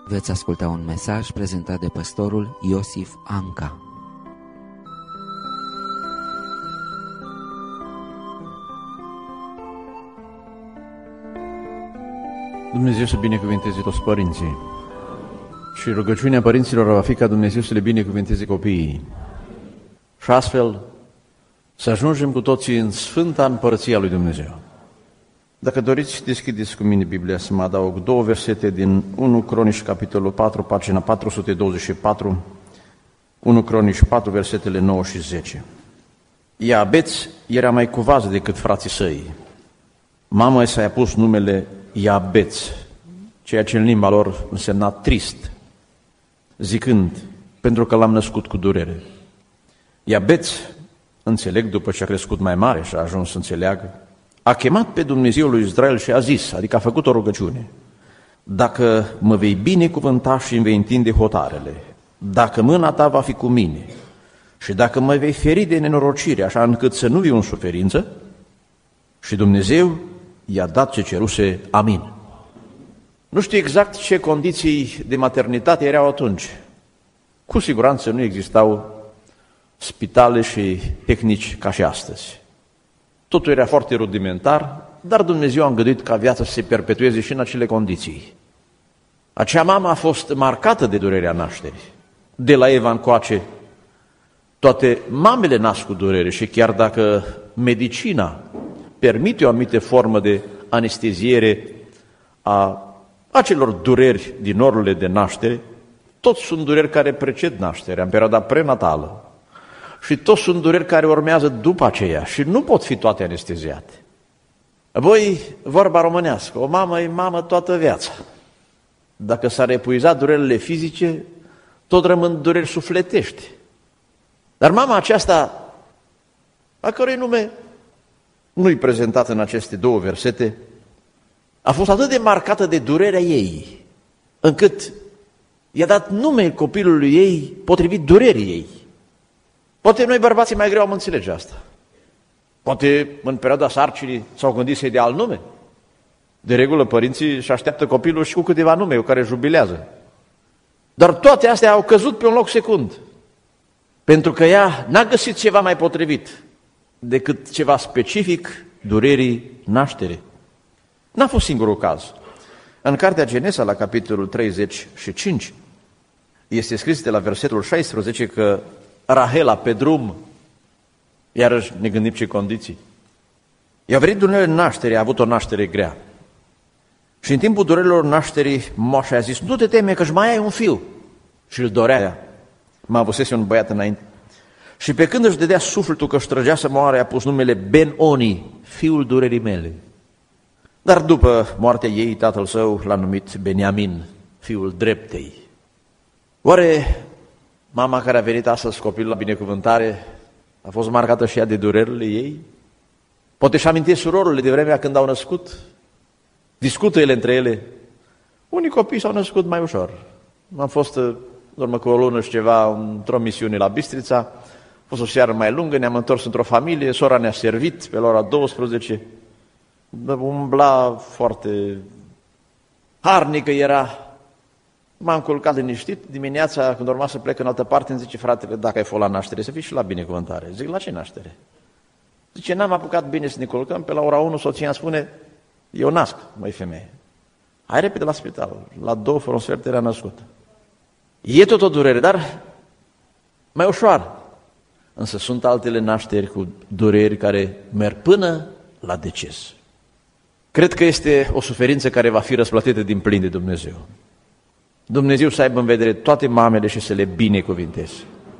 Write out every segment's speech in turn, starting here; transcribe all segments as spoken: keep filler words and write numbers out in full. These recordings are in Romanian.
Veți asculta un mesaj prezentat de pastorul Iosif Anca. Dumnezeu să binecuvinteze toți părinții. Și rugăciunea părinților va fi ca Dumnezeu să le binecuvinteze copiii. Și astfel să ajungem cu toții în Sfânta Împărăția lui Dumnezeu. Dacă doriți, deschideți cu mine Biblia să mă adaug două versete din unu Cronici, capitolul patru, pagina patru sute douăzeci și patru, unu Cronici patru, versetele nouă și zece. Iabeț era mai cuvaz decât frații săi. Mama i s-a pus numele Iabeț, ceea ce în limba lor însemna trist, zicând, pentru că l-am născut cu durere. Iabeț, înțeleg, după ce a crescut mai mare și a ajuns să înțeleagă, a chemat pe Dumnezeul lui Israel și a zis, adică a făcut o rugăciune, dacă mă vei binecuvânta și îmi vei întinde hotarele, dacă mâna ta va fi cu mine și dacă mă vei feri de nenorocire, așa încât să nu viu în suferință, și Dumnezeu i-a dat ce ceruse, amin. Nu știu exact ce condiții de maternitate erau atunci. Cu siguranță nu existau spitale și tehnici ca și astăzi. Totul era foarte rudimentar, dar Dumnezeu a îngăduit ca viața să se perpetueze și în acele condiții. Acea mamă a fost marcată de durerea nașterii. De la Eva încoace, toate mamele nasc cu durere și chiar dacă medicina permite o anumită formă de anesteziere a acelor dureri din orurile de naștere, toți sunt dureri care preced nașterea, în perioada prenatală. Și toți sunt dureri care urmează după aceea și nu pot fi toate anesteziate. Apoi, vorba românească, o mamă e mamă toată viața. Dacă s-ar epuiza durerile fizice, tot rămân dureri sufletești. Dar mama aceasta, a cărui nume nu-i prezentat în aceste două versete, a fost atât de marcată de durerea ei, încât i-a dat nume copilului ei potrivit durerii ei. Poate noi bărbații mai greu am înțelege asta. Poate în perioada sarcinii s-au gândit să-i dea alt nume. De regulă părinții își așteaptă copilul și cu câteva nume cu care jubilează. Dar toate astea au căzut pe un loc secund. Pentru că ea n-a găsit ceva mai potrivit decât ceva specific durerii nașterii. N-a fost singurul caz. În cartea Genesa, la capitolul treizeci și cinci, este scris de la versetul șaisprezece că Rahela, pe drum, iarăși ne gândim ce condiții, i-a venit durerile nașterii, a avut o naștere grea. Și în timpul durerilor nașterii, moașa i-a zis, nu te teme că-și mai ai un fiu. Și îl dorea ea. Mă avusese un băiat înainte. Și pe când își dădea sufletul că își trăgea să moară, i-a pus numele Ben-Oni, fiul durerii mele. Dar după moartea ei, tatăl său l-a numit Beniamin, fiul dreptei. Oare mama care a venit astăzi copilul la binecuvântare a fost marcată și ea de durerile ei? Poate și amintesc surorile de vremea când au născut? Discută ele între ele. Unii copii s-au născut mai ușor. Am fost în urmă cu o lună și ceva într-o misiune la Bistrița, a fost o seară mai lungă, ne-am întors într-o familie, sora ne-a servit pe la ora douăsprezece, umbla foarte harnică era. M-am culcat liniștit, dimineața când urma să plec în altă parte, îmi zice fratele, dacă ai fost la naștere, să fii și la binecuvântare. Zic, la ce naștere? Zice, n-am apucat bine să ne culcăm, pe la ora unu soția îmi spune, eu nasc, măi femeie. Hai repede la spital, la două fără un sfert era născut. E tot o durere, dar mai ușoară. Însă sunt altele nașteri cu dureri care merg până la deces. Cred că este o suferință care va fi răsplătită din plin de Dumnezeu. Dumnezeu să aibă în vedere toate mamele și să le binecuvinteze.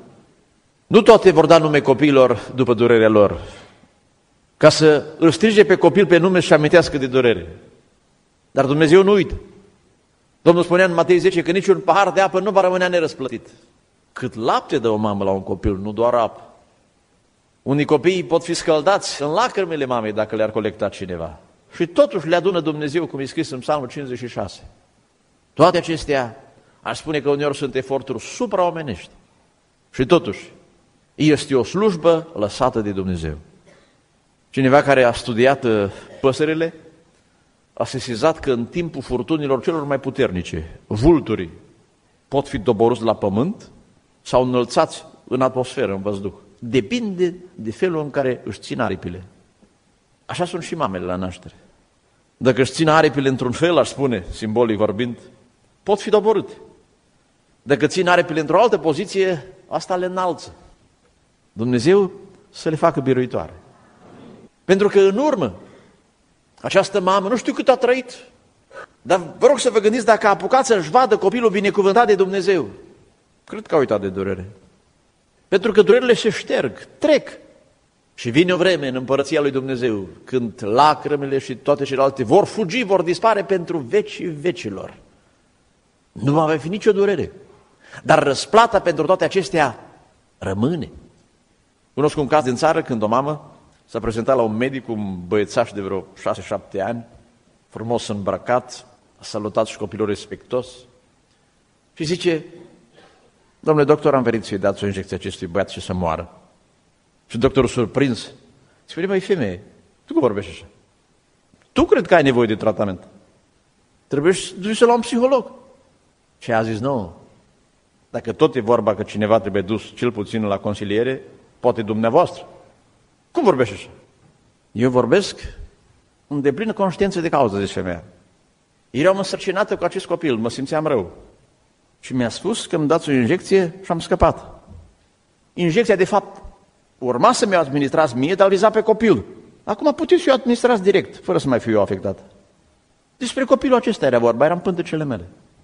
Nu toate vor da nume copiilor după durerea lor, ca să îl strige pe copil pe nume și amintească de durere. Dar Dumnezeu nu uită. Domnul spunea în Matei zece că niciun pahar de apă nu va rămâne nerăsplătit. Cât lapte dă o mamă la un copil, nu doar apă. Unii copii pot fi scăldați în lacrimile mamei dacă le-ar colecta cineva. Și totuși le adună Dumnezeu, cum e scris în Psalmul cincizeci și șase. Toate acestea, aș spune că uneori sunt eforturi supraomenești. Și totuși, este o slujbă lăsată de Dumnezeu. Cineva care a studiat păsările a sesizat că în timpul furtunilor celor mai puternice, vulturii pot fi doborâți la pământ sau înălțați în atmosferă, în văzduh. Depinde de felul în care își țin aripile. Așa sunt și mamele la naștere. Dacă își țin aripile într-un fel, aș spune, simbolic vorbind, pot fi doborâte. Dacă țin aripile într-o altă poziție, asta le înalță. Dumnezeu să le facă biruitoare. Pentru că în urmă, această mamă, nu știu cât a trăit, dar vă rog să vă gândiți dacă a apucat să-și vadă copilul binecuvântat de Dumnezeu. Cred că a uitat de durere. Pentru că durerile se șterg, trec. Și vine o vreme în împărăția lui Dumnezeu, când lacrimile și toate celelalte vor fugi, vor dispare pentru vecii vecilor. Nu va mai fi nicio durere. Dar răsplata pentru toate acestea rămâne. Cunosc un caz din țară când o mamă s-a prezentat la un medic, un băiețaș de vreo șase șapte ani, frumos îmbrăcat, a salutat și copilul respectos și zice: domnule doctor, am venit să-i dați o injecție acestui băiat și să moară. Și doctorul surprins spune: băi femeie, tu cum vorbești așa? Tu cred că ai nevoie de tratament. Trebuie să duci la un psiholog. Și a zis: nu, dacă tot e vorba că cineva trebuie dus cel puțin la consiliere, poate dumneavoastră. Cum vorbești așa? Eu vorbesc în deplină conștiință de cauză, zice femeia. Eram însărcinată cu acest copil, mă simțeam rău. Și mi-a spus că îmi dați o injecție și am scăpat. Injecția, de fapt, urma să mi-o administrați mie, dar viza pe copil. Acum puteți să o administrați direct, fără să mai fiu eu afectat. Despre copilul acesta era vorba, eram pântecele mele.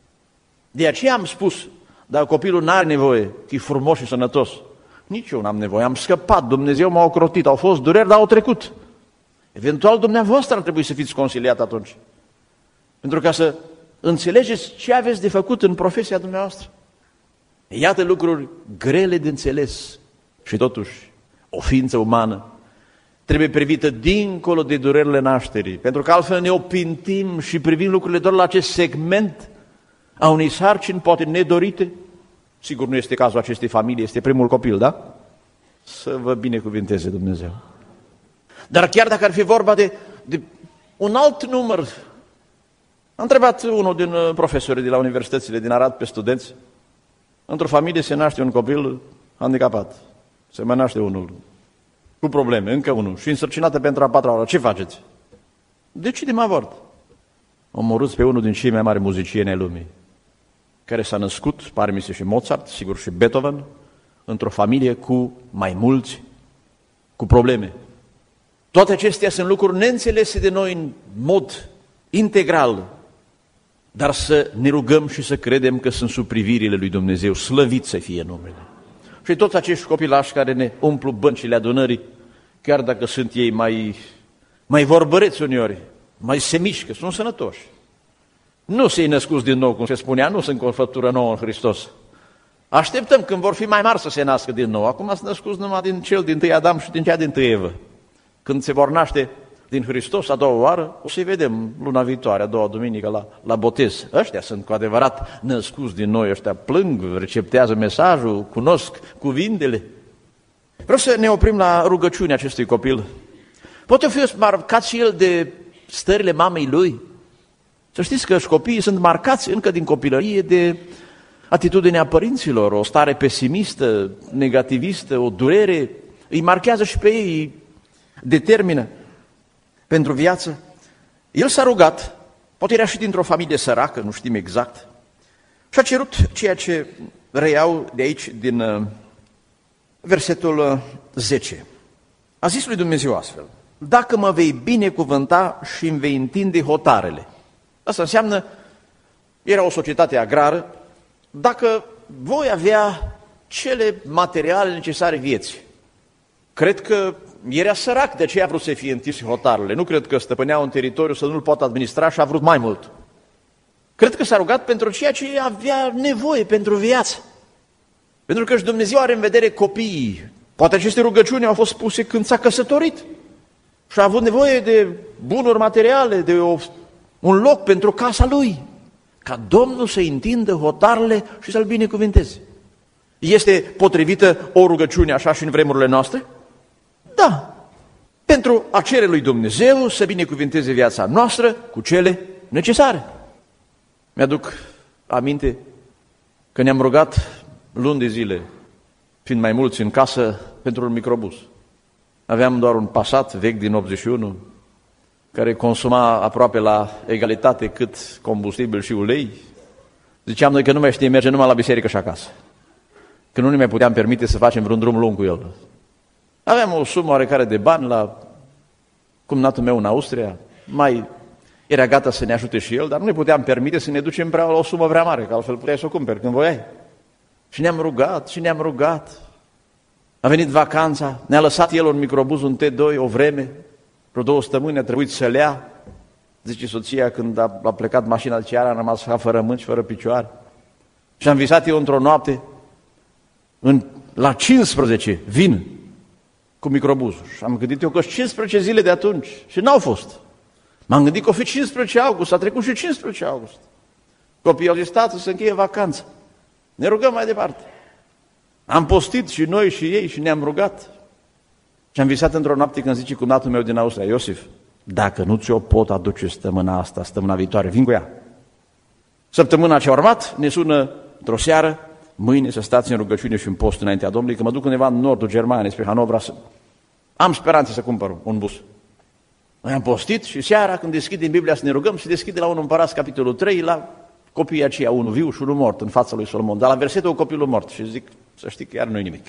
De aceea am spus, dar copilul n-are nevoie, că e frumos și sănătos. Nici eu n-am nevoie, am scăpat, Dumnezeu m-a ocrotit, au fost dureri, dar au trecut. Eventual dumneavoastră ar trebui să fiți consiliat atunci. Pentru ca să înțelegeți ce aveți de făcut în profesia dumneavoastră. Iată lucruri grele de înțeles și totuși o ființă umană trebuie privită dincolo de durerile nașterii, pentru că altfel ne opintim și privim lucrurile doar la acest segment a unei sarcini poate nedorite. Sigur, nu este cazul acestei familii, este primul copil, da? Să vă binecuvinteze Dumnezeu. Dar chiar dacă ar fi vorba de, de un alt număr, am întrebat unul din profesorii de la universitățile din Arad pe studenți: într-o familie se naște un copil handicapat, se mai naște unul cu probleme, încă unul, și însărcinată pentru a patra oară, ce faceți? Decidem avort. Omorâți pe unul din cei mai mari muzicieni ai lumii, care s-a născut, pare mi se și Mozart, sigur și Beethoven, într-o familie cu mai mulți, cu probleme. Toate acestea sunt lucruri neînțelese de noi în mod integral, dar să ne rugăm și să credem că sunt sub privirile lui Dumnezeu, slăvit să fie numele. Și toți acești copilași care ne umplu băncile adunării, chiar dacă sunt ei mai, mai vorbăreți uneori, mai se mișcă, sunt sănătoși. Nu se-i născuți din nou, cum se spunea, nu sunt cu o făptură nouă în Hristos. Așteptăm când vor fi mai mari să se nască din nou. Acum sunt născuți numai din cel din tâi Adam și din cea din tâi Evă. Când se vor naște din Hristos a doua oară, o să-i vedem luna viitoare, a doua duminică la, la botez. Ăștia sunt cu adevărat născuți din noi, ăștia plâng, receptează mesajul, cunosc cuvintele. Vreau să ne oprim la rugăciunea acestui copil. Poate fi marcat și el de stările mamei lui. Să știți că și copiii sunt marcați încă din copilărie de atitudinea părinților, o stare pesimistă, negativistă, o durere, îi marchează și pe ei, îi determină pentru viață. El s-a rugat, poate era și dintr-o familie săracă, nu știm exact, și a cerut ceea ce reiau de aici, din versetul zece. A zis lui Dumnezeu astfel: dacă mă vei binecuvânta și îmi vei întinde hotarele. Asta înseamnă, era o societate agrară, dacă voi avea cele materiale necesare vieții. Cred că era sărac, de aceea a vrut să fie întins hotarele. Nu cred că stăpânea un teritoriu să nu-l poată administra și a vrut mai mult. Cred că s-a rugat pentru ceea ce avea nevoie pentru viață. Pentru că și Dumnezeu are în vedere copiii. Poate aceste rugăciuni au fost puse când s-a căsătorit și a avut nevoie de bunuri materiale, de o, un loc pentru casa lui, ca Domnul să întindă hotarele și să-l binecuvinteze. Este potrivită o rugăciune așa și în vremurile noastre? Da. pentru a cere lui Dumnezeu să binecuvinteze viața noastră cu cele necesare. Mi-aduc aminte că ne-am rugat luni de zile, fiind mai mulți în casă, pentru un microbus. Aveam doar un Passat vechi din optzeci și unu, care consuma aproape la egalitate cât combustibil și ulei. Ziceam noi că nu mai știe merge numai la biserică și acasă, că nu ne mai puteam permite să facem vreun drum lung cu el. Aveam o sumă oarecare de bani la cumnatul meu în Austria, mai era gata să ne ajute și el, dar nu ne puteam permite să ne ducem prea la o sumă prea mare, că altfel puteai să o cumperi când voiai. Și ne-am rugat, și ne-am rugat. A venit vacanța, ne-a lăsat el un microbuz, un T doi, o vreme, vreo două săptămâni, a trebuit să-l ia. Zice soția, când a, a plecat mașina de ceară, a rămas fără mâini și fără picioare. Și am visat eu într-o noapte, în, la cincisprezece vin cu microbuzul. Și am gândit eu că cincisprezece zile de atunci și n-au fost. M-am gândit că o fi cincisprezece august, a trecut și cincisprezece august. Copiii au zis, tată, să încheie vacanța. Ne rugăm mai departe. Am postit și noi și ei și ne-am rugat. Și am visat într-o noapte când zice cumnatul meu din Austria, Iosif, dacă nu ți-o pot aduce săptămâna asta, săptămâna viitoare, vin cu ea. Săptămâna ce a urmat, ne sună într-o seară, mâine să stați în rugăciune și în post înaintea Domnului, că mă duc undeva în nordul Germaniei, spre Hanovra, să... am speranțe să cumpăr un bus. Noi am postit și seara, când deschidem Biblia să ne rugăm, se deschide la unu Împărați, capitolul trei, la copiii aceia, unul viu și unul mort în fața lui Solomon, dar la versetul copilul mort și zic, să știi că iar nu-i nimic.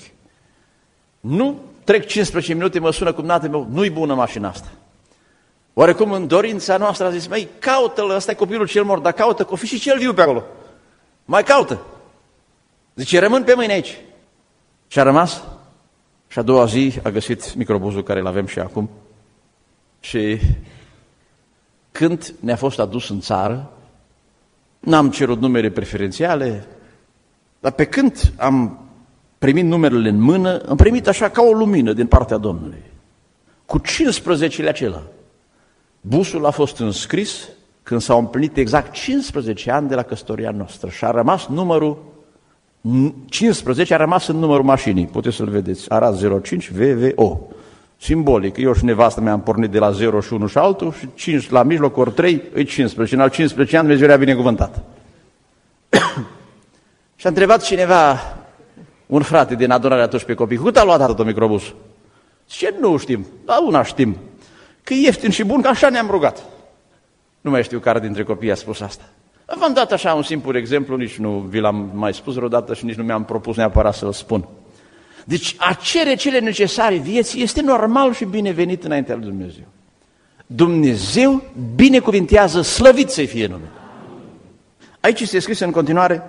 Nu trec cincisprezece minute, mă sună cumnatul meu, nu-i bună mașina asta. Oarecum în dorința noastră a zis, măi, caută-l, ăsta e copilul cel mort, dar caută, că o fi și cel viu pe acolo. Mai caută. Zice, rămân pe mâine aici. Și a rămas și a doua zi a găsit microbuzul care îl avem și acum. Și când ne-a fost adus în țară, n-am cerut numere preferențiale, dar pe când am primit numerele în mână, am primit așa ca o lumină din partea Domnului. Cu cincisprezecele acela. Busul a fost înscris când s-au împlinit exact cincisprezece ani de la căsătoria noastră și a rămas numărul cincisprezece, a rămas în numărul mașinii. Puteți să-l vedeți. Arad zero cinci V V O. Simbolic. Eu și nevastă mea am pornit de la zero și unu și altul și cinci la mijloc ori trei, e cincisprezece. În al cincisprezece ani Dumnezeu le-a binecuvântat. Și a întrebat cineva, un frate din adunare atunci pe copii, cât a luat atât microbus? Ce nu știm, dar una știm, că e ieftin și bun, că așa ne-am rugat. Nu mai știu care dintre copii a spus asta. V-am dat așa un simplu exemplu, nici nu vi l-am mai spus vreodată și nici nu mi-am propus neapărat să-l spun. Deci a cere cele necesare vieții este normal și binevenit înaintea lui Dumnezeu. Dumnezeu binecuvintează, slăvit să-i fie numele. Aici este scris în continuare,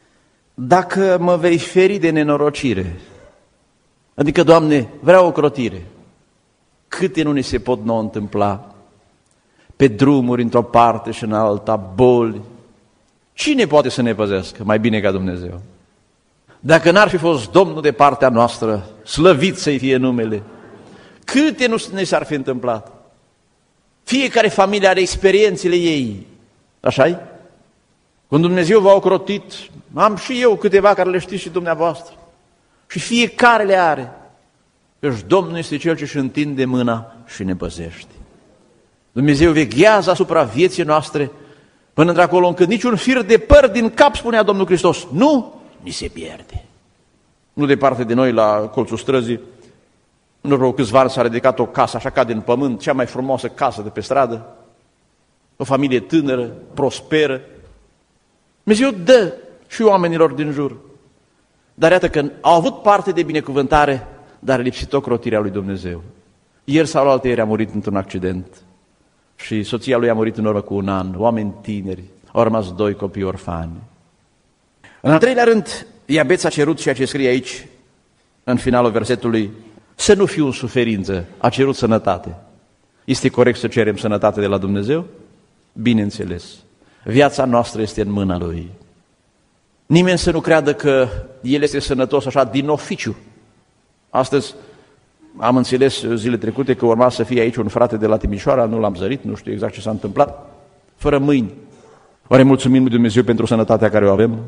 dacă mă vei feri de nenorocire, adică, Doamne, vreau o crotire, câte nu ni se pot nouă întâmpla pe drumuri, într-o parte și în alta, boli. Cine poate să ne păzească mai bine ca Dumnezeu? Dacă n-ar fi fost Domnul de partea noastră, slăvit să-i fie numele, câte nu ne s-ar fi întâmplat? Fiecare familie are experiențele ei, așa-i? Când Dumnezeu v-a ocrotit, am și eu câteva care le știți și dumneavoastră. Și fiecare le are. Căci Domnul este Cel ce își întinde mâna și ne păzește. Dumnezeu veghează asupra vieții noastre până într-acolo încât niciun fir de păr din cap, spunea Domnul Hristos, nu ni se pierde. Nu departe de noi, la colțul străzii, în urmă câțiva ani s-a ridicat o casă așa ca din pământ, cea mai frumoasă casă de pe stradă, o familie tânără, prosperă. Dumnezeu dă și oamenilor din jur. Dar iată că au avut parte de binecuvântare, dar lipsit ocrotirea lui Dumnezeu. Ieri sau alaltă ieri a murit într-un accident și soția lui a murit în urmă cu un an, oameni tineri, au rămas doi copii orfani. În al treilea rând, Iabeț a cerut ceea ce scrie aici, în finalul versetului, să nu fiu în suferință, a cerut sănătate. Este corect să cerem sănătate de la Dumnezeu? Bineînțeles. Viața noastră este în mâna Lui. Nimeni să nu creadă că El este sănătos așa din oficiu. Astăzi am înțeles zile trecute că urma să fie aici un frate de la Timișoara, nu l-am zărit, nu știu exact ce s-a întâmplat, fără mâini. Oare mulțumim lui Dumnezeu pentru sănătatea care o avem?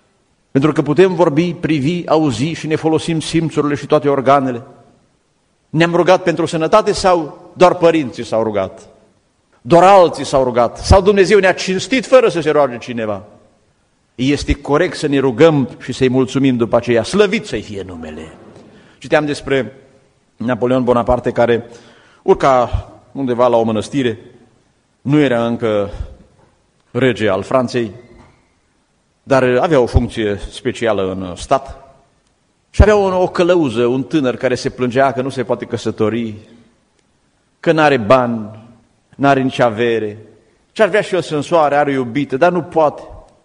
Pentru că putem vorbi, privi, auzi și ne folosim simțurile și toate organele. Ne-am rugat pentru sănătate sau doar părinții s-au rugat? Doar alții s-au rugat? Sau Dumnezeu ne-a cinstit fără să se roage cineva? Este corect să ne rugăm și să-i mulțumim după aceea, slăvit să-i fie numele. Citeam despre Napoleon Bonaparte care urca undeva la o mănăstire, nu era încă rege al Franței, dar avea o funcție specială în stat și avea o, o călăuză, un tânăr care se plângea că nu se poate căsători, că n-are bani, n-are nici avere, și ar vrea și el să însoare, are iubită, dar nu poate.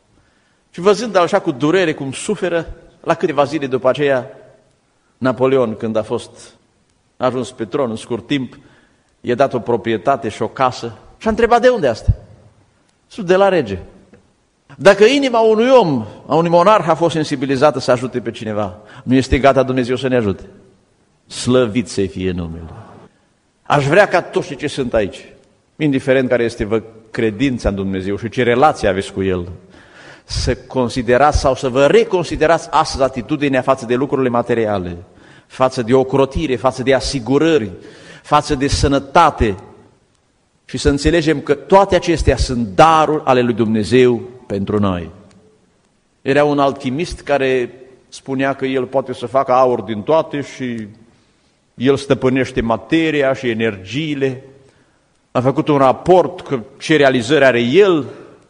Și văzând așa cu durere cum suferă, la câteva zile după aceea, Napoleon, când a fost a ajuns pe tron în scurt timp, i-a dat o proprietate și o casă și a întrebat de unde asta? Sunt de la rege. Dacă inima unui om, a unui monarh a fost sensibilizată să ajute pe cineva, nu este gata Dumnezeu să ne ajute? Slăvit să fie numele. Aș vrea ca toți cei ce sunt aici, indiferent care este vă credința în Dumnezeu și ce relație aveți cu El, să considerați sau să vă reconsiderați astăzi atitudinea față de lucrurile materiale, față de ocrotire, față de asigurări, față de sănătate și să înțelegem că toate acestea sunt daruri ale lui Dumnezeu pentru noi. Era un alchimist care spunea că el poate să facă aur din toate și el stăpânește materia și energiile. A făcut un raport că ce realizări are el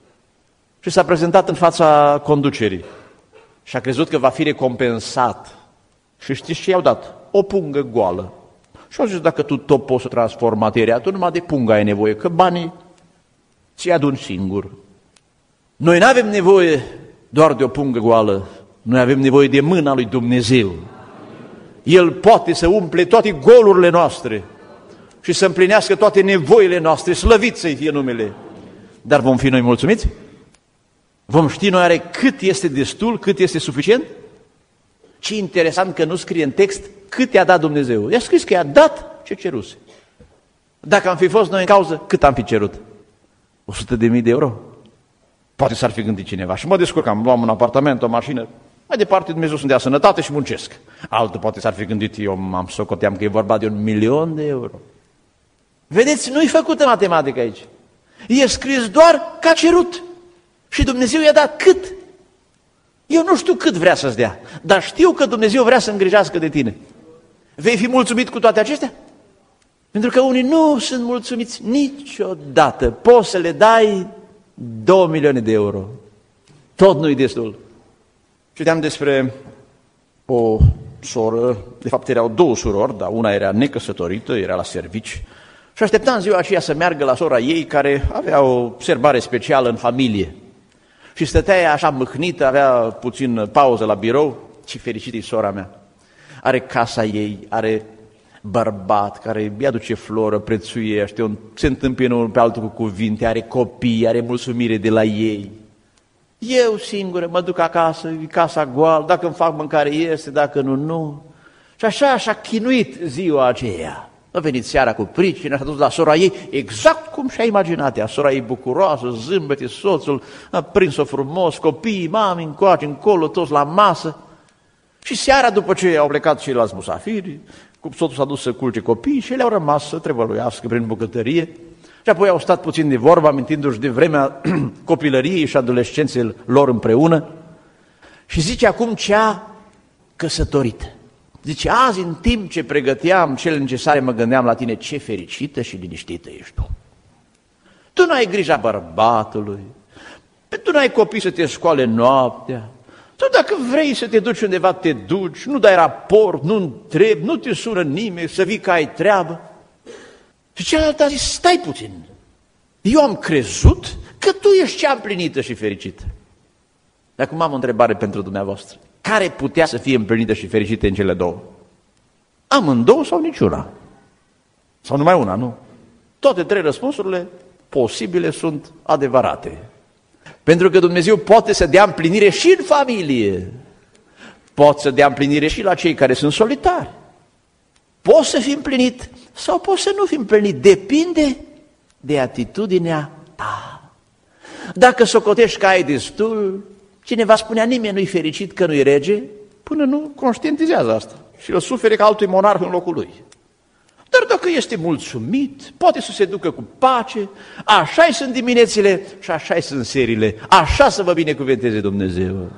și s-a prezentat în fața conducerii și a crezut că va fi recompensat. Și știți ce i-au dat? O pungă goală. Și au zis, dacă tu tot poți să transformi materia, tu numai de pungă ai nevoie, că banii ți-i adun singur. Noi nu avem nevoie doar de o pungă goală, noi avem nevoie de mâna lui Dumnezeu. El poate să umple toate golurile noastre și să împlinească toate nevoile noastre, slăvit să-i fie numele. Dar vom fi noi mulțumiți? Vom ști noi are cât este destul, cât este suficient? Ce interesant că nu scrie în text cât i-a dat Dumnezeu. I-a scris că i-a dat ce ceruse. Dacă am fi fost noi în cauză, cât am fi cerut? o sută de mii de euro? Poate s-ar fi gândit cineva. Și mă descurcam, luam un apartament, o mașină. Mai departe Dumnezeu să-mi dea sănătate și muncesc. Altul poate s-ar fi gândit, eu m-am socoteam că e vorba de un milion de euro. Vedeți, nu-i făcută matematică aici. E scris doar că a cerut. Și Dumnezeu i-a dat cât? Eu nu știu cât vrea să-ți dea, dar știu că Dumnezeu vrea să îngrijească de tine. Vei fi mulțumit cu toate acestea? Pentru că unii nu sunt mulțumiți niciodată. Poți să le dai două milioane de euro. Tot nu-i destul. Citeam despre o soră, de fapt erau două surori, dar una era necăsătorită, era la servici, și aștepta în ziua aceea să meargă la sora ei, care avea o serbare specială în familie. Și stătea ea așa mâhnită, avea puțin pauză la birou. Ce fericită e sora mea! Are casa ei, are bărbat care îi aduce floră, prețuiește, se întâmpină unul pe altul cu cuvinte, are copii, are mulțumire de la ei. Eu singură mă duc acasă, e casa goală, dacă îmi fac mâncare este, dacă nu, nu. Și așa și-a chinuit ziua aceea. A venit seara cu pricina, s-a dus la sora ei, exact cum și-a imaginat ea. Sora ei bucuroasă, zâmbete, soțul, a prins-o frumos, copiii, mami, încoace, încolo, toți la masă. Și seara, după ce au plecat ceilalți musafiri, soțul s-a dus să culce copiii și ele au rămas să trevăluiască prin bucătărie. Și apoi au stat puțin de vorbă, amintindu-și de vremea copilăriei și adolescenței lor împreună. Și zice acum cea căsătorită. Zice, azi în timp ce pregăteam cele necesare, mă gândeam la tine, ce fericită și liniștită ești tu. Tu n-ai grija bărbatului, tu n-ai copii să te scoale noaptea, tu dacă vrei să te duci undeva, te duci, nu dai raport, nu întrebi, nu te sună nimeni, să vii că ai treabă. Și cealaltă a zis, stai puțin, eu am crezut că tu ești cea împlinită și fericită. Dar acum am o întrebare pentru dumneavoastră. Care putea să fie împlinită și fericită în cele două? Amândouă sau niciuna? Sau numai una, nu? Toate trei răspunsurile posibile sunt adevărate. Pentru că Dumnezeu poate să dea împlinire și în familie. Poate să dea împlinire și la cei care sunt solitari. Poți să fii împlinit sau poți să nu fii împlinit. Depinde de atitudinea ta. Dacă socotești că ai destul, cineva spunea, nimeni nu-i fericit că nu-i rege, până nu conștientizează asta. Și îl sufere ca altui monarh în locul lui. dar dacă este mulțumit, poate să se ducă cu pace, așa-i sunt diminețile și așa-i sunt serile, așa să vă binecuvânteze Dumnezeu.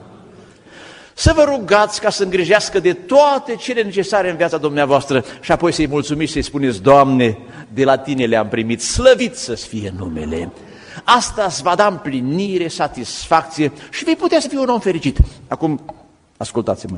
Să vă rugați ca să îngrijească de toate cele necesare în viața dumneavoastră și apoi să-i mulțumiți și să-i spuneți, Doamne, de la Tine le-am primit, slăvit să-ți fie numele. Asta îți va da împlinire, satisfacție și vei putea să fii un om fericit. Acum, ascultați-mă.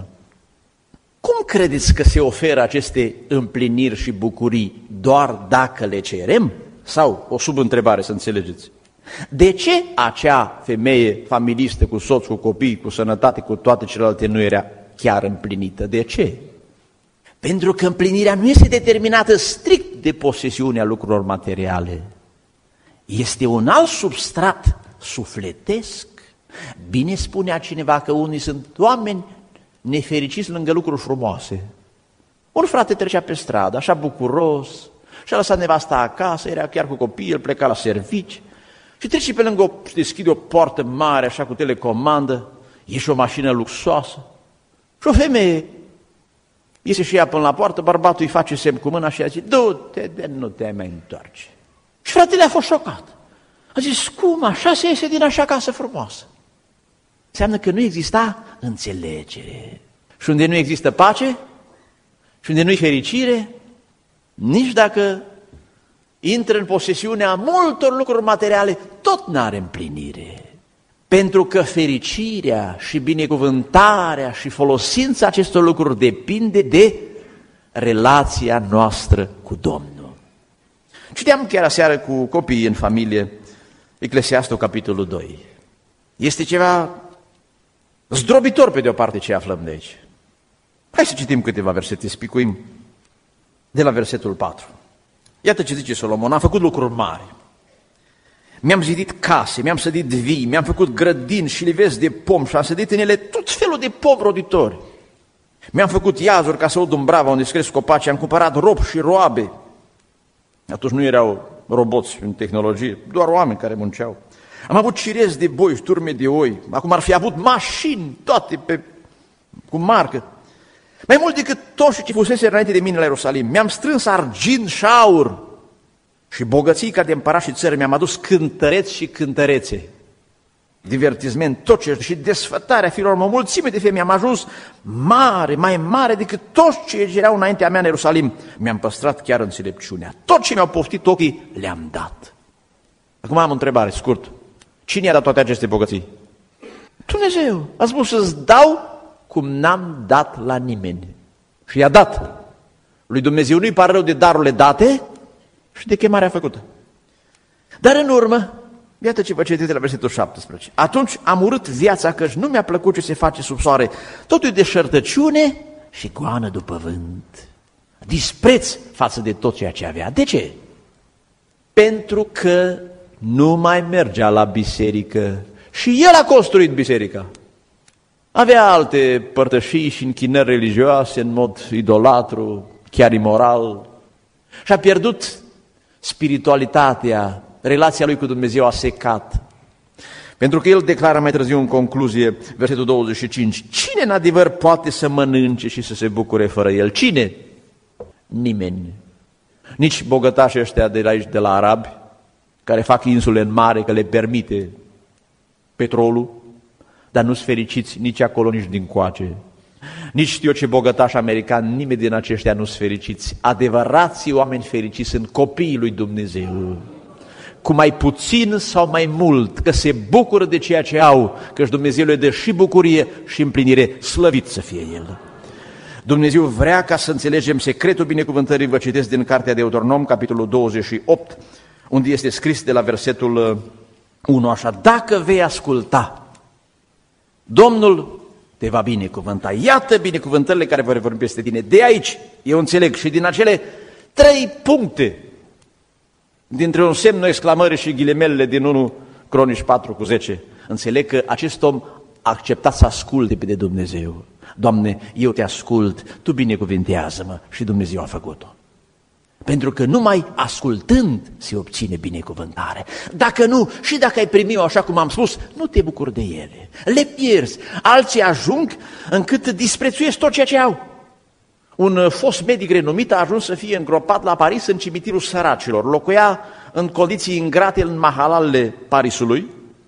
Cum credeți că se oferă aceste împliniri și bucurii doar dacă le cerem? Sau, o subîntrebare să înțelegeți. De ce acea femeie familistă cu soț, cu copii, cu sănătate, cu toate celelalte nu era chiar împlinită? De ce? Pentru că împlinirea nu este determinată strict de posesiunea lucrurilor materiale. Este un alt substrat sufletesc. Bine spunea cineva că unii sunt oameni nefericiți lângă lucruri frumoase. Un frate trecea pe stradă, așa bucuros, și-a lăsat nevasta acasă, era chiar cu copii, el pleca la servici, și trece pe lângă, o, deschide o poartă mare, așa cu telecomandă, ieși o mașină luxoasă, și o femeie iese și ea până la poartă, bărbatul îi face semn cu mâna și a zis, du-te, de nu te mai întoarce. Și fratele a fost șocat. A zis, cum așa se iese din așa casă frumoasă? Înseamnă că nu exista înțelegere. Și unde nu există pace, și unde nu-i fericire, nici dacă intră în posesiunea multor lucruri materiale, tot n-are împlinire. Pentru că fericirea și binecuvântarea și folosința acestor lucruri depinde de relația noastră cu Domnul. Citeam chiar aseară cu copiii în familie Eclesiastul, capitolul doi. Este ceva zdrobitor pe de o parte ce aflăm de aici. Hai să citim câteva versete, spicuim de la versetul patru. Iată ce zice Solomon, am făcut lucruri mari. Mi-am zidit case, mi-am sădit vii, mi-am făcut grădini și livezi de pom și am sădit în ele tot felul de pom roditori. Mi-am făcut iazuri ca să aud umbrava unde cresc copaci, am cumpărat robi și roabe. Atunci nu erau roboți în tehnologie, doar oameni care munceau. Am avut cirezi de boi și turme de oi, acum ar fi avut mașini, toate pe, cu marcă. Mai mult decât toți ce fusese înainte de mine la Ierusalim. Mi-am strâns argint și aur și bogății ca de împărat și țări. Mi-am adus cântăreți și cântărețe, divertisment, tot ce și desfătarea fiilor, o mulțime de femei. Am ajuns mare, mai mare decât toți ce erau înaintea mea în Ierusalim. Mi-am păstrat chiar înțelepciunea. Tot ce mi-au poftit ochii le-am dat. Acum am o întrebare, scurt. Cine i-a dat toate aceste bogății? Dumnezeu. A spus să-ți dau cum n-am dat la nimeni. Și i-a dat. Lui Dumnezeu nu-i pare rău de darurile date și de chemarea făcută. Dar în urmă, iată ce vă citesc de la versetul șaptesprezece. Atunci am urât viața, căci nu mi-a plăcut ce se face sub soare. Totul e deșertăciune și goană după vânt. Dispreț față de tot ceea ce avea. De ce? Pentru că nu mai mergea la biserică și el a construit biserica. Avea alte părtășii și închinări religioase în mod idolatru, chiar imoral, și a pierdut spiritualitatea, relația lui cu Dumnezeu a secat. Pentru că el declară mai târziu în concluzie, versetul douăzeci și cinci, cine în adevăr poate să mănânce și să se bucure fără el? Cine? Nimeni. Nici bogătașii ăștia de la aici, de la arabi, care fac insule în mare, că le permite petrolul, dar nu-s fericiți nici acolo, nici dincoace. Nici știu eu ce bogătași americani, nimeni din aceștia nu-s fericiți. Adevărații oameni fericiți sunt copiii lui Dumnezeu. Cu mai puțin sau mai mult, că se bucură de ceea ce au, căci Dumnezeu le dă și bucurie și împlinire, slăvit să fie El. Dumnezeu vrea ca să înțelegem secretul binecuvântării, vă citesc din Cartea Deuteronom, capitolul douăzeci și opt, unde este scris de la versetul unu așa, dacă vei asculta, Domnul te va binecuvânta. Iată binecuvântările care vor vorbi peste tine. De aici, eu înțeleg, și din acele trei puncte, dintre un semn exclamări și ghilimelele din unu Cronici patru cu zece, înțeleg că acest om a acceptat să asculte pe de Dumnezeu. Doamne, eu te ascult, Tu binecuvintează-mă, și Dumnezeu a făcut-o. Pentru că numai ascultând se obține binecuvântare. Dacă nu, și dacă ai primi-o așa cum am spus, nu te bucuri de ele. Le pierzi. Alții ajung încât disprețuiesc tot ceea ce au. Un fost medic renumit a ajuns să fie îngropat la Paris în cimitirul săracilor. Locuia în condiții ingrate în mahalalele Parisului.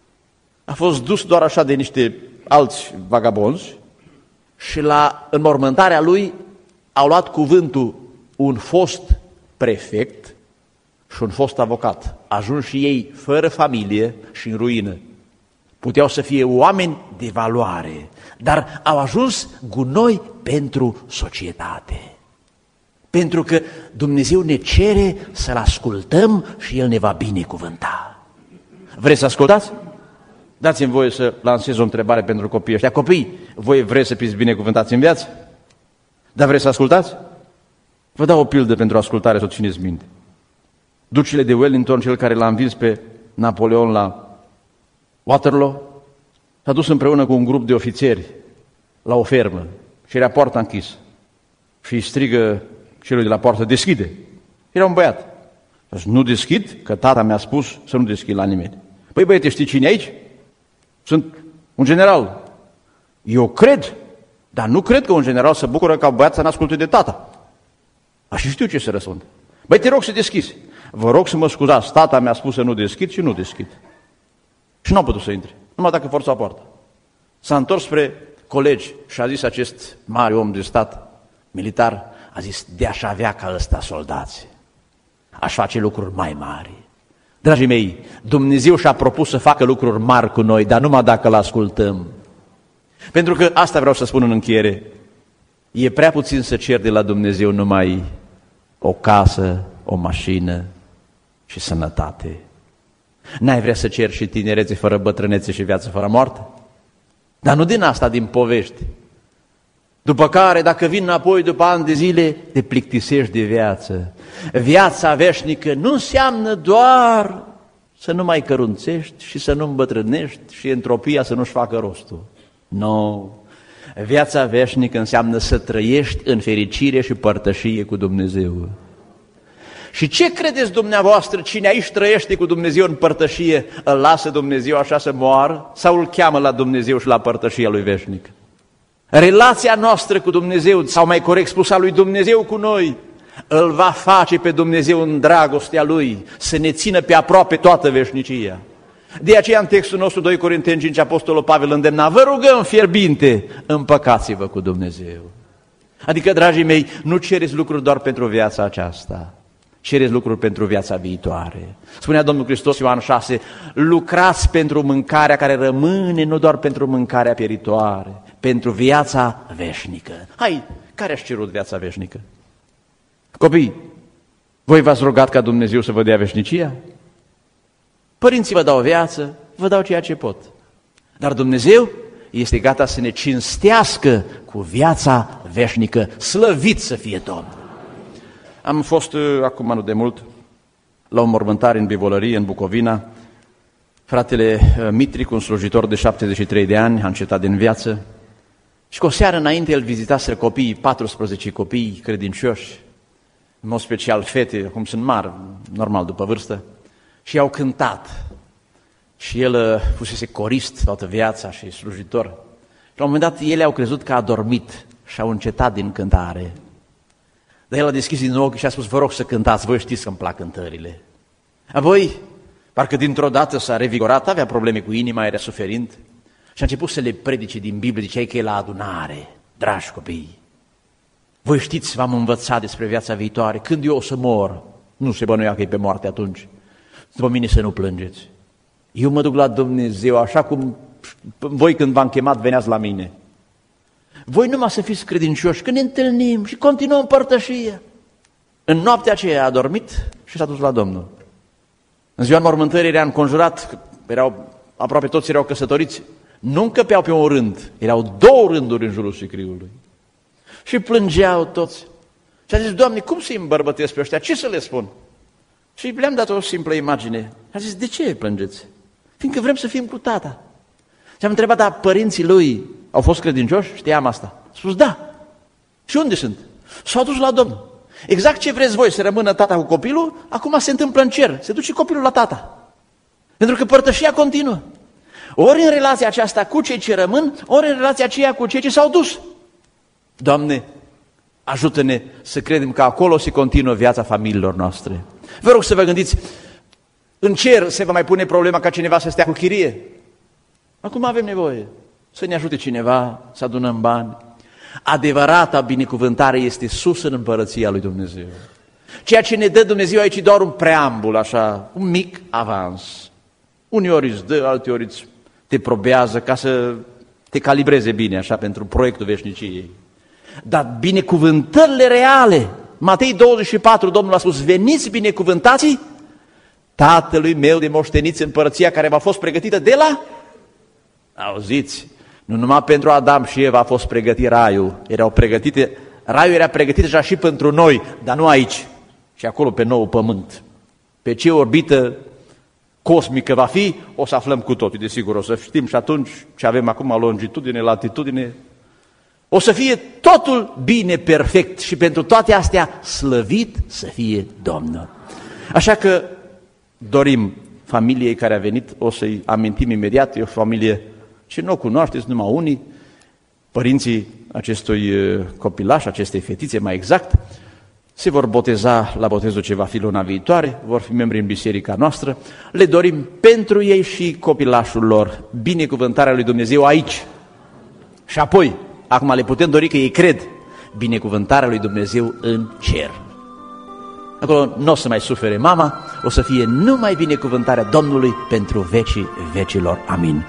A fost dus doar așa de niște alți vagabonzi și la înmormântarea lui au luat cuvântul un fost prefect și un fost avocat. Ajuns și ei fără familie și în ruină. Puteau să fie oameni de valoare, dar au ajuns gunoi pentru societate. Pentru că Dumnezeu ne cere să-L ascultăm și El ne va binecuvânta. Vreți să ascultați? Dați-mi voie să lansez o întrebare pentru copiii ăștia. Copii, voi vreți să fiți binecuvântați în viață? Dar vreți să ascultați? Vă dau o pildă pentru ascultare, să o țineți minte. Ducele de Wellington, cel care l-a învins pe Napoleon la Waterloo, s-a dus împreună cu un grup de ofițeri la o fermă și era poarta închisă. Și îi strigă celui de la poartă, deschide. Era un băiat. Deci, nu deschid, că tata mi-a spus să nu deschid la nimeni. Păi băiete, știi cine e aici? Sunt un general. Eu cred, dar nu cred că un general se bucură ca băiat să n-asculte de tata. Așa știu ce să răspund. Băi, te rog să deschizi. Vă rog să mă scuzați, tata mi-a spus să nu deschid și nu deschid. Și nu a putut să intre, numai dacă forța poarta. S-a întors spre colegi și a zis acest mare om de stat, militar, a zis, de-aș avea ca ăsta soldați, aș face lucruri mai mari. Dragii mei, Dumnezeu și-a propus să facă lucruri mari cu noi, dar numai dacă îl ascultăm. Pentru că asta vreau să spun în încheiere, e prea puțin să cer de la Dumnezeu numai o casă, o mașină și sănătate. N-ai vrea să ceri și tinerețe fără bătrânețe și viață fără moarte? Dar nu din asta, din povești. După care, dacă vin înapoi după ani de zile, te plictisești de viață. Viața veșnică nu înseamnă doar să nu mai cărunțești și să nu îmbătrânești și entropia să nu-și facă rostul. Nu. Viața veșnică înseamnă să trăiești în fericire și părtășie cu Dumnezeu. Și ce credeți dumneavoastră, cine aici trăiește cu Dumnezeu în părtășie, îl lasă Dumnezeu așa să moară sau îl cheamă la Dumnezeu și la părtășia lui veșnică? Relația noastră cu Dumnezeu, sau mai corect spus a lui Dumnezeu cu noi, îl va face pe Dumnezeu în dragostea Lui să ne țină pe aproape toată veșnicia. De aceea în textul nostru doi Corinteni cinci, Apostolul Pavel îndemna, vă rugăm fierbinte, împăcați-vă cu Dumnezeu. Adică, dragii mei, nu cereți lucruri doar pentru viața aceasta, cereți lucruri pentru viața viitoare. Spunea Domnul Hristos, Ioan șase, lucrați pentru mâncarea care rămâne, nu doar pentru mâncarea pieritoare, pentru viața veșnică. Hai, care a cerut viața veșnică? Copii, voi v-ați rugat ca Dumnezeu să vă dea veșnicia? Părinții vă dau viață, vă dau ceea ce pot. Dar Dumnezeu este gata să ne cinstească cu viața veșnică. Slăvit să fie Domnul! Am fost, acum nu de mult, la o mormântare în Bivolărie, în Bucovina. Fratele Mitric, un slujitor de șaptezeci și trei de ani, a încetat din viață. Și cu o seară înainte el vizitase copiii, paisprezece copii credincioși, în mod special fete, cum sunt mari, normal după vârstă, și i-au cântat. Și el fusese corist toată viața și slujitor. Și la un moment dat ele au crezut că a dormit și au încetat din cântare. Dar el a deschis din ochi și a spus, vă rog să cântați, voi știți că îmi plac cântările. Apoi, parcă dintr-o dată s-a revigorat, avea probleme cu inima, era suferind și a început să le predice din Biblie, zicea că e la adunare. Dragi copii, voi știți, v-am învățat despre viața viitoare, când eu o să mor, nu se bănuia că e pe moarte atunci, după mine să nu plângeți. Eu mă duc la Dumnezeu, așa cum voi când v-am chemat veneați la mine. Voi numai să fiți credincioși, că ne întâlnim și continuăm părtășia. În noaptea aceea a dormit și s-a dus la Domnul. În ziua mormântării era înconjurat, erau, aproape toți erau căsătoriți, nu încăpeau pe un rând, erau două rânduri în jurul sicriului. Și plângeau toți. Și a zis, Doamne, cum să-i îmbărbătesc pe ăștia? Ce să le spun? Și le-am dat o simplă imagine. A zis, de ce plângeți? Fiindcă vrem să fim cu tata. Și am întrebat, dar părinții lui au fost credincioși? Știam asta. A spus, da. Și unde sunt? S-au dus la Domnul. Exact ce vreți voi, să rămână tata cu copilul, acum se întâmplă în cer. Se duce copilul la tata. Pentru că părtășia continuă. Ori în relația aceasta cu cei ce rămân, ori în relația aceea cu cei ce s-au dus. Doamne, Ajută-ne să credem că acolo se continuă viața familiilor noastre. Vă rog să vă gândiți, în cer se va mai pune problema ca cineva să stea cu chirie? Acum avem nevoie să ne ajute cineva, să adunăm bani. Adevărata binecuvântare este sus în împărăția lui Dumnezeu. Ceea ce ne dă Dumnezeu aici e doar un preambul, așa, un mic avans. Uneori îți dă, alteori îți te probează ca să te calibreze bine, așa, pentru proiectul veșniciei. Dar binecuvântările reale, Matei douăzeci și patru, Domnul a spus, veniți binecuvântați Tatălui meu de moșteniți împărăția care v-a fost pregătită de la... Auziți, nu numai pentru Adam și Eva a fost pregătit raiul, erau pregătite, raiul era pregătit deja și pentru noi, dar nu aici, și acolo pe nou pământ. Pe ce orbită cosmică va fi, o să aflăm cu toții, desigur, o să știm și atunci ce avem acum, longitudine, latitudine. O să fie totul bine, perfect și pentru toate astea slăvit să fie Domnul. Așa că dorim familiei care a venit, o să-i amintim imediat, e o familie ce nu o cunoașteți, numai unii, părinții acestui copilaș, acestei fetițe mai exact, se vor boteza la botezul ce va fi luna viitoare, vor fi membri în biserica noastră, le dorim pentru ei și copilașul lor binecuvântarea lui Dumnezeu aici. Și apoi, acum le putem dori că ei cred, binecuvântarea lui Dumnezeu în cer. Acolo nu o să mai sufere mama, o să fie numai binecuvântarea Domnului pentru vecii vecilor. Amin.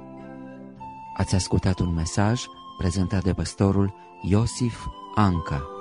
Ați ascultat un mesaj prezentat de pastorul Iosif Anca.